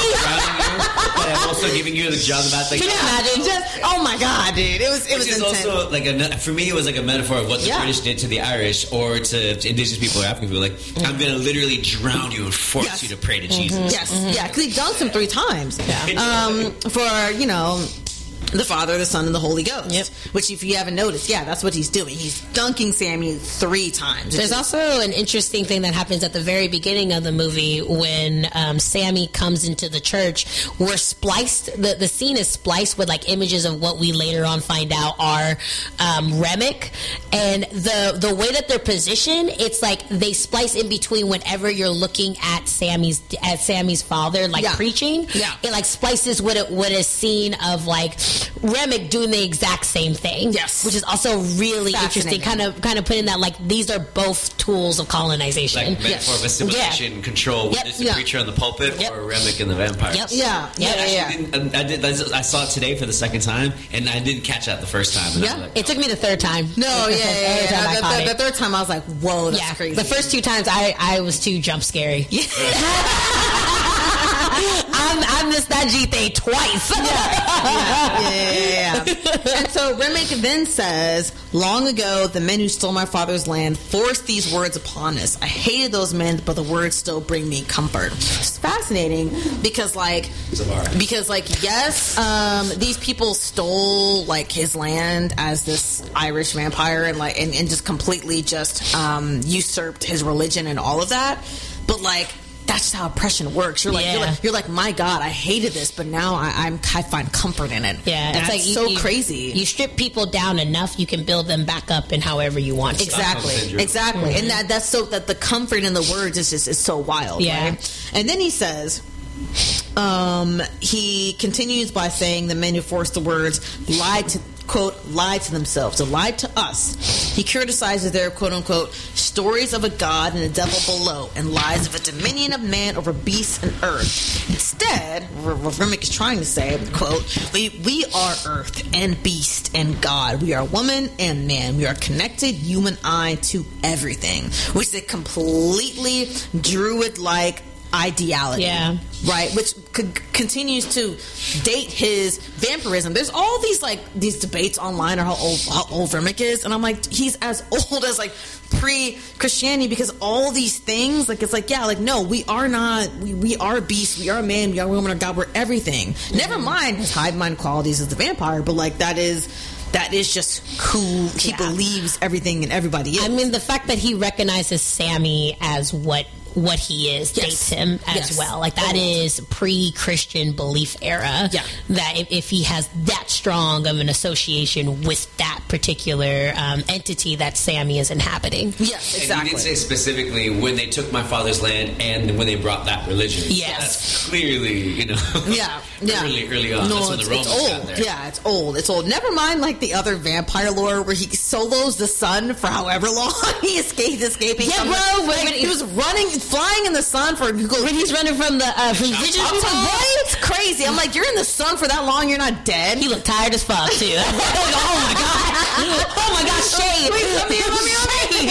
But I'm also giving you the job about like...
Can you imagine? Just, oh my God, dude. It was, it was
Which is
intense.
also like a, for me, it was like a metaphor of what the
yeah.
British did to the Irish or to, to indigenous people or African people. Like, mm-hmm. I'm going to literally drown you and force yes. you to pray to
mm-hmm.
Jesus.
Yes, mm-hmm. yeah, because he dunked him three times. Yeah. Um, for, you know... the Father, the Son, and the Holy Ghost.
Yep.
Which, if you haven't noticed, yeah, that's what he's doing. He's dunking Sammy three times.
There's also an interesting thing that happens at the very beginning of the movie when um, Sammy comes into the church. We're spliced, the, the scene is spliced with like images of what we later on find out are um, Remick. And the, the way that they're positioned, it's like they splice in between whenever you're looking at Sammy's at Sammy's father, like
yeah.
preaching.
Yeah.
It like splices with a, with a scene of like Remick doing the exact same thing.
Yes.
Which is also really interesting. Kind of kind of putting that like these are both tools of colonization.
Like metaphor
yes.
of assimilation,
yeah.
control.
Yep.
Is the
yeah.
preacher on the pulpit
yep.
or Remick and the vampires?
Yep.
Yeah.
Yeah.
I,
yeah,
actually
yeah.
Didn't, I, did, I saw it today for the second time, and I didn't catch that the first time. And
Yeah.
I was like,
It took me the third time.
No, yeah, yeah, yeah.
The, time I
The,
caught
the,
it.
the third time I was like, whoa, that's
yeah.
crazy.
The first two times I, I was too jump scary. Yeah. I'm, I'm this that G thing twice.
yeah, yeah, yeah, yeah. And so Remick then says, long ago, the men who stole my father's land forced these words upon us. I hated those men, but the words still bring me comfort. It's fascinating because, like, because, like, yes, um, these people stole, like, his land as this Irish vampire and, like, and, and just completely just um, usurped his religion and all of that. But, like, that's just how oppression works. You're like,
yeah.
you're like, you're like, my God, I hated this, but now I, I'm, I find comfort in it.
Yeah,
and
it's
that's
like you,
so
you,
crazy.
You strip people down enough, you can build them back up in however you want to.
Exactly, exactly, mm-hmm. and that that's so that the comfort in the words is just is so wild.
Yeah,
right? And then he says. Um, he continues by saying the men who forced the words lied to, quote, lied to themselves, so lied to us. He criticizes their, quote unquote, stories of a god and a devil below and lies of a dominion of man over beasts and earth. Instead, what Remick is trying to say, quote, we, we are earth and beast and God. We are woman and man. We are connected, you and I, to everything, which is a completely druid-like ideality,
yeah,
right, which c- continues to date his vampirism. There's all these like these debates online on how old, how old Remick is, and I'm like, he's as old as like pre-Christianity because all these things, like it's like yeah, like no, we are not, we, we are beasts, we are man, we are woman, or God, we're everything. Mm-hmm. Never mind his hive mind qualities as the vampire, but like that is. That is just who he yeah. believes everything and everybody is.
I mean, the fact that he recognizes Sammy as what what he is
yes.
dates him as
yes.
well. Like that oh. is pre-Christian belief era.
Yeah.
That if, if he has that strong of an association with that particular um, entity that Sammy is inhabiting.
Yes, exactly.
And he did say specifically when they took my father's land and when they brought that religion.
Yes.
That's clearly, you know.
Yeah. Yeah.
Early, early on.
No,
That's when the Romans
it's old.
got there.
Yeah, it's old. It's old. Never mind like the other vampire lore where he solos the sun for however long he escaped escaping.
Yeah,
from
bro.
The, like, he was running, flying in the sun for when
he's running from the uh, from indigenous
I'm
people.
like, what? It's crazy. I'm like, you're in the sun for that long, you're not dead.
He looked tired as fuck too. Oh my god! Oh my god! Shade!
Wait, let me, let me,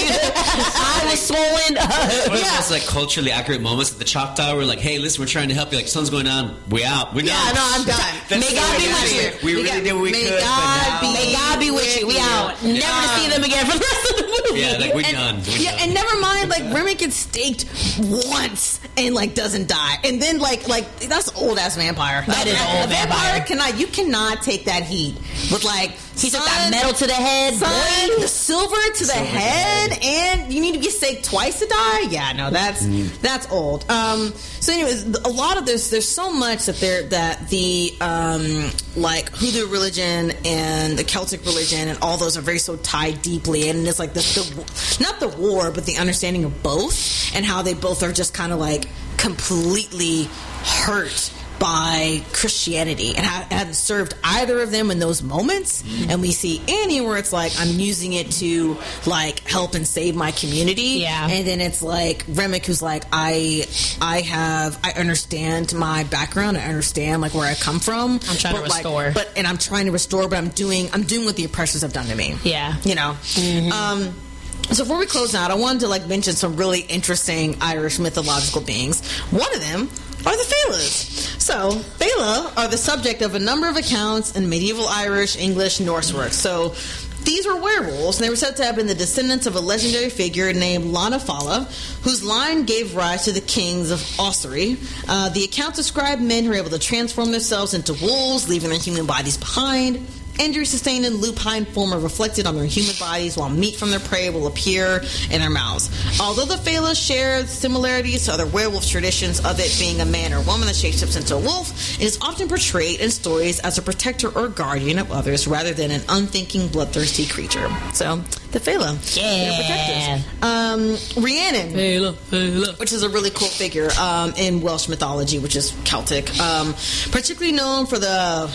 I was swollen.
One
yeah.
of those like culturally accurate moments at the Choctaw. We're like, hey, listen, we're trying to help you. Like, sun's going down. We out. We're
yeah,
done.
no, I'm done.
That's
May
so
God be with you.
We
May
really
God,
did what we
may
could.
God
but now,
be
May God be with you. We out. Never
Yeah.
to see them again for the rest of the movie.
movie.
Yeah, like, we're
and,
done. We're
yeah,
done.
and never mind, like Remy gets staked once and like doesn't die, and then like like that's old ass vampire.
That is
a
old vampire.
Cannot you cannot take that heat with like
He took
sun-
that metal to the head.
Sun,
boy.
silver to the
Silver to the
head, and you need to get staked twice to die. Yeah, no, that's that's old. Um, so, anyways, a lot of this, there's so much that there that the um, like Hoodoo religion and the Celtic religion and all those are very so tied deeply, and it's like the, the not the war, but the understanding of both and how they both are just kind of like completely hurt by Christianity and ha- hadn't served either of them in those moments. And we see Annie where it's like, I'm using it to like help and save my community.
Yeah.
And then it's like Remick who's like, I I have I understand my background, I understand like where I come from.
I'm trying to
but, like,
restore.
but and I'm trying to restore, but I'm doing I'm doing what the oppressors have done to me.
Yeah.
You know? Um So before we close out, I wanted to like mention some really interesting Irish mythological beings. One of them are the Feylas. So Feyla are the subject of a number of accounts in medieval Irish, English, Norse works. So these were werewolves, and they were said to have been the descendants of a legendary figure named Lana Fala, whose line gave rise to the kings of Ossory. Uh, the accounts describe men who were able to transform themselves into wolves, leaving their human bodies behind. Injuries sustained in lupine form are reflected on their human bodies, while meat from their prey will appear in their mouths. Although the Feylas share similarities to other werewolf traditions of it being a man or woman that shapeshifts into a wolf, it is often portrayed in stories as a protector or guardian of others rather than an unthinking, bloodthirsty creature. So, the Feyla.
Yeah.
They're protectors. Um, Rhiannon.
Feyla, Feyla.
Which is a really cool figure um, in Welsh mythology, which is Celtic. Um, particularly known for the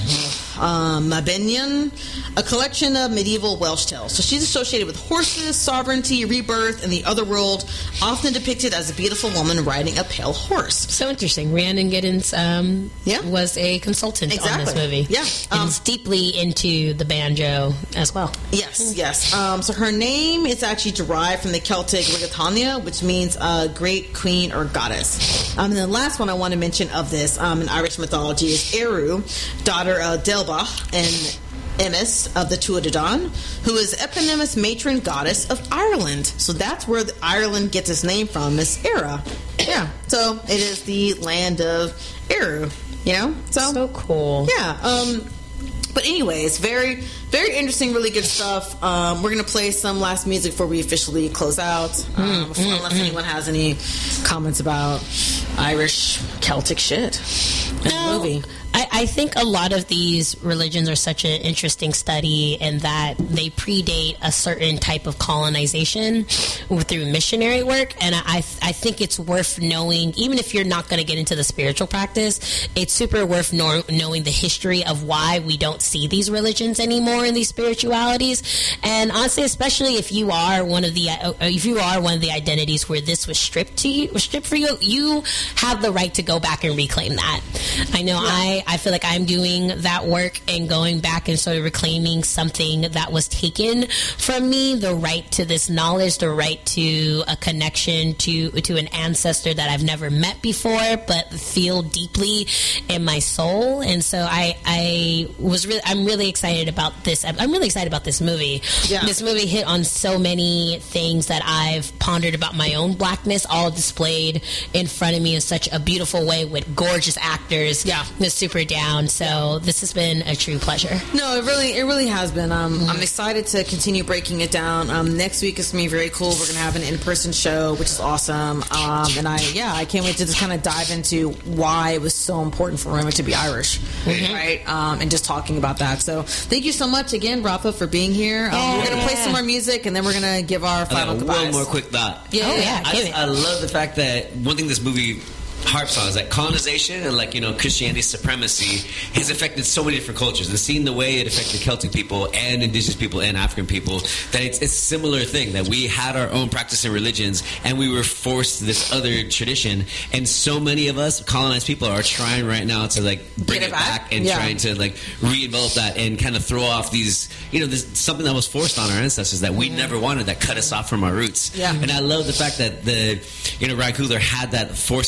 um, Mabinion, a collection of medieval Welsh tales. So she's associated with horses, sovereignty, rebirth, and the other world, often depicted as a beautiful woman riding a pale horse.
So interesting. Rhiannon Giddens um,
Yeah.
was a consultant on
Exactly.
this movie.
Yeah.
And
Um,
is deeply into the banjo as well.
Yes, yes. Um, so her name is actually derived from the Celtic Rigatania, which means uh, great queen or goddess. Um, and the last one I want to mention of this um, in Irish mythology is Eru, daughter of Delbach and Emis of the Tuatha, who is eponymous matron goddess of Ireland. So that's where the Ireland gets its name from, is Era. Yeah. So it is the land of Eru, you know? So,
So cool.
yeah. Um, but anyways, very, very interesting, really good stuff. Um, we're going to play some last music before we officially close out. Um, before, unless anyone has any comments about Irish Celtic shit in the
No.
movie.
I, I think a lot of these religions are such an interesting study in that they predate a certain type of colonization through missionary work. And I, I think it's worth knowing, even if you're not going to get into the spiritual practice, it's super worth know, knowing the history of why we don't see these religions anymore in these spiritualities. And honestly, especially if you are one of the, uh, if you are one of the identities where this was stripped to you, was stripped for you, you have the right to go back and reclaim that. I know I, I feel like I'm doing that work and going back and sort of reclaiming something that was taken from me, the right to this knowledge, the right to a connection to to an ancestor that I've never met before, but feel deeply in my soul. And so I, I was really, I'm really excited about this. I'm really excited about this movie.
Yeah.
This movie hit on so many things that I've pondered about my own blackness, all displayed in front of me in such a beautiful way with gorgeous actors.
Yeah.
With super down. So this has been a true pleasure.
No, it really, it really has been. Um, I'm excited to continue breaking it down. Um, next week is gonna be very cool. We're gonna have an in-person show, which is awesome. Um, and I, yeah, I can't wait to just kind of dive into why it was so important for women to be Irish, right? Um, and just talking about that. So thank you so much again, Rafa, for being here. Um, we're gonna play some more music, and then we're gonna give our
I
final
got
goodbyes.
one more quick thought.
Yeah,
Oh, yeah.
I,
Give it.
I love the fact that one thing this movie harps on is that colonization and, like, you know, Christianity's supremacy has affected so many different cultures, and seeing the way it affected Celtic people and indigenous people and African people, that it's, it's a similar thing, that we had our own practice and religions and we were forced to this other tradition, and so many of us colonized people are trying right now to, like, bring
Get
it
it
back,
back?
and
Yeah.
trying to, like, re-envelop that and kind of throw off these, you know, this something that was forced on our ancestors that we never wanted, that cut us off from our roots.
Yeah.
And I love the fact that the, you know, Ryan Coogler had that foresight to think the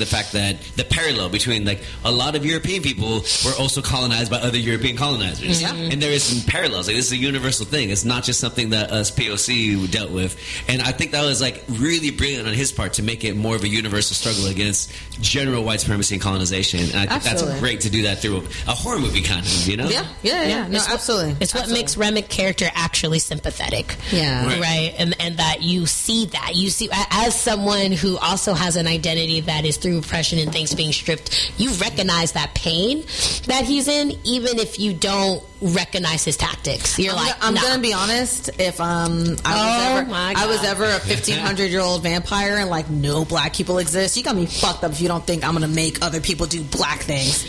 fact that the parallel between like a lot of European people were also colonized by other European colonizers.
Yeah.
And there is some parallels. Like, this is a universal thing. It's not just something that us P O C dealt with. And I think that was like really brilliant on his part to make it more of a universal struggle against general white supremacy and colonization. And I think
Absolutely.
that's great to do that through a, a horror movie kind of, you know?
Yeah, yeah, yeah. No,
It's what-
absolutely.
It's what
Absolutely.
makes Remick character actually sympathetic.
Yeah.
Right.
Right.
And and that you see that. You see, a- as someone who also has an identity that is through oppression and things being stripped, you recognize that pain that he's in, even if you don't recognize his tactics. You're
I'm,
like,
go- I'm
nah.
gonna be honest. If um I
Oh,
was ever
my
I was
God.
ever a fifteen hundred year old vampire and like no black people exist, you got me fucked up if you don't think I'm gonna make other people do black things.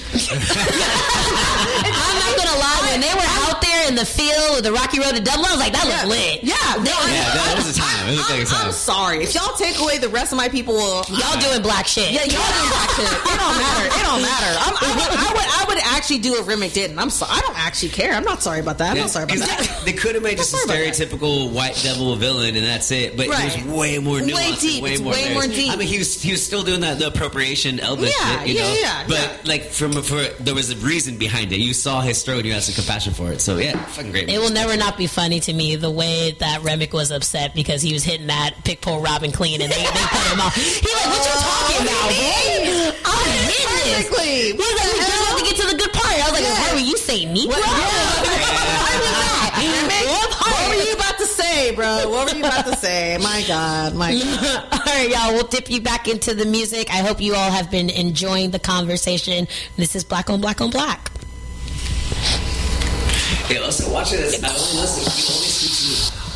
I'm not gonna lie, when they were out there in the field with the Rocky Road to Dublin, I was like, that was lit.
Yeah, no,
Yeah, that was a time. It was like a
I'm,
time.
I'm sorry. If y'all take away the rest of my people, well,
Y'all doing black shit.
yeah, y'all doing black shit. It don't matter. It don't matter. I'm, I, would, I would, I would actually do what Remick didn't. I'm sorry. I don't actually care. I'm not sorry about that. I'm
Yeah,
not sorry about
'cause
that.
They, they could have made just a
Not sorry about that.
stereotypical white devil villain and that's it, but
Right.
it was way more
Way
nuanced.
deep.
And way
It's
more,
way
layers.
more deep.
I mean, he was he was still doing that the appropriation Elvis
Yeah,
shit, you
yeah,
know.
yeah,
but
yeah.
like from for there was a reason behind it. You saw his story and you had some compassion for it. So yeah, fucking great.
It will never not be funny to me the way that Remick was upset because he was hitting that pick pull Robin clean and they, they put him off. He like, what you talking about, boy? I'm hitting this.
Perfectly.
He was like, we just have to get to the good part. I was like,
Yeah.
why were you saying Negro?
What-
What
Remick,
part?
what were you about to say, bro? What were you about to say? My God, my God.
All right, y'all, we'll dip you back into the music. I hope you all have been enjoying the conversation. This is Black on Black on Black.
Yeah, also watch it. As, I only listen. He only speaks to me.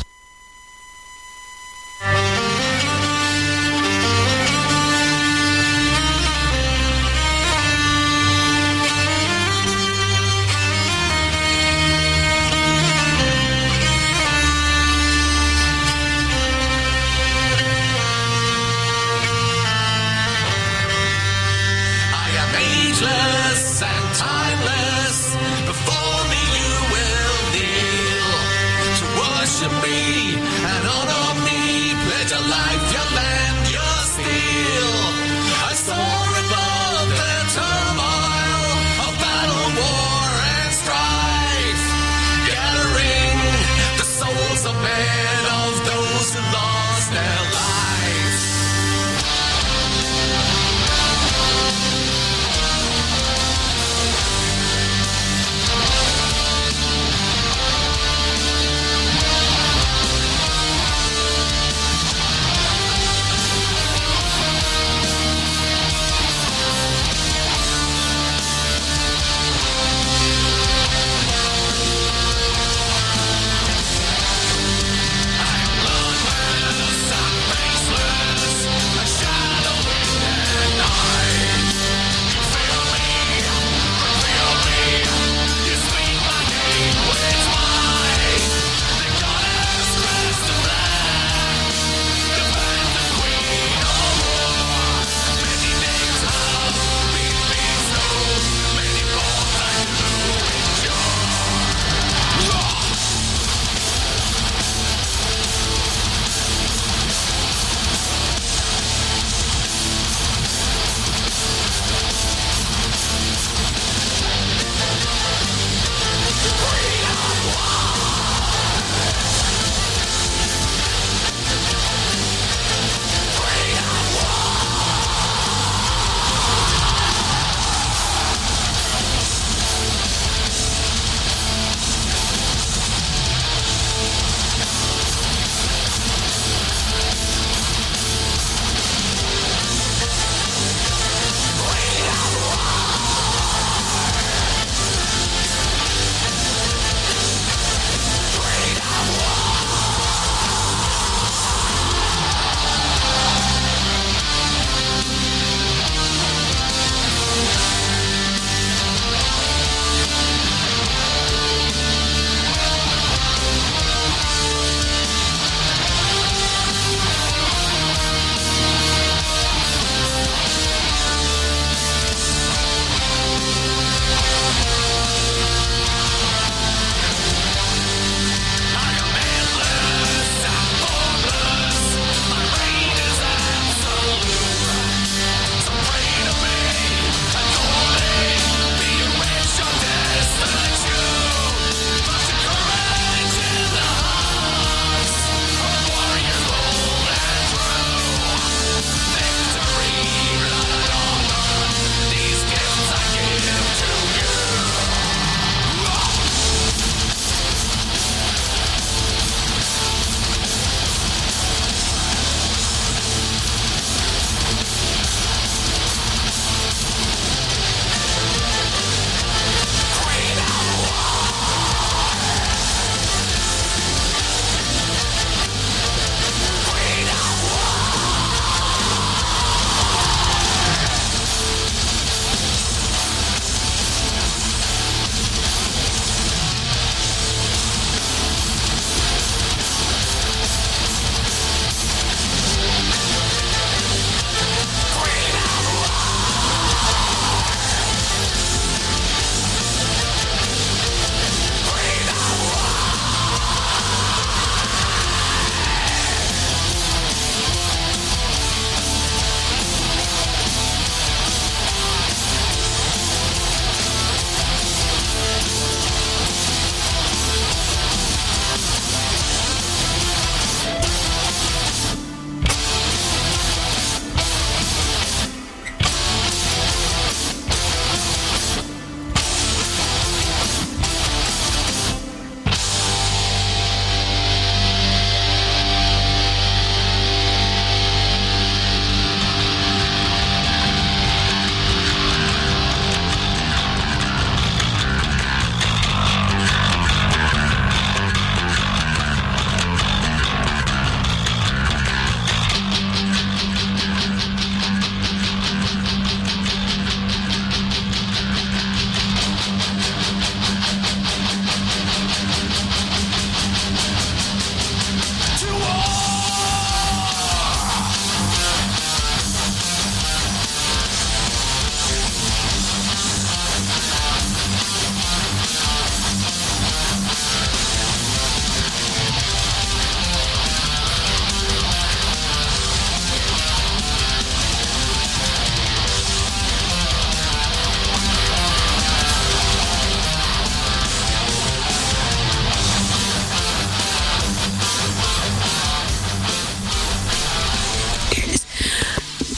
I am ageless and timeless. Before me you will kneel to worship me and honor me. Pledge your life, your land, your steel. I soar above the turmoil of battle, war, and strife, gathering the souls of men, of those who lost their lives.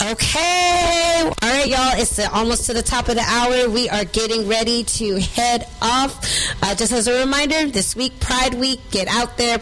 Okay. All right, y'all. It's uh, almost to the top of the hour. We are getting ready to head off. Uh, just as a reminder, this week, Pride Week, get out there,